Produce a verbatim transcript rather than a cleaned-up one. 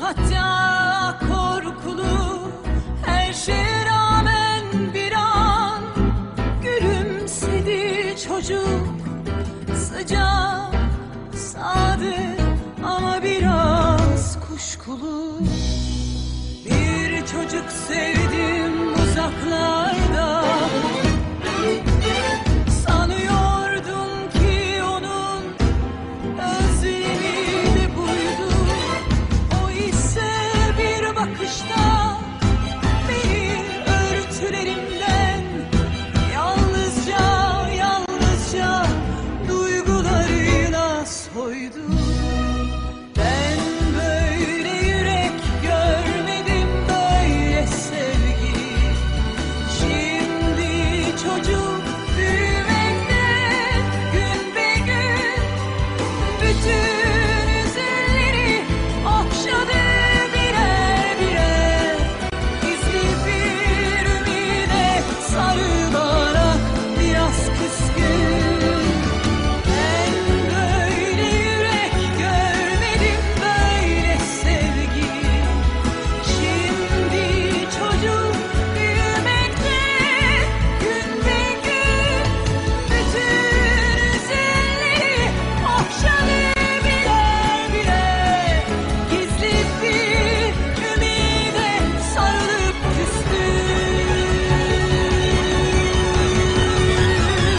Hatta korkulu, her şeye rağmen bir an gülümsedi çocuk. Sıcak, sadık ama biraz kuşkulu. Bir çocuk sevdim uzaklarda, sanıyordum ki onun özlemi de buydu. O ise bir bakışta beni örtülerimden yalnızca yalnızca duygularıyla soydu. Ben böyle yürek görmedim, böyle sevgi. Şimdi çocuk büyümekte gün be gün, bütün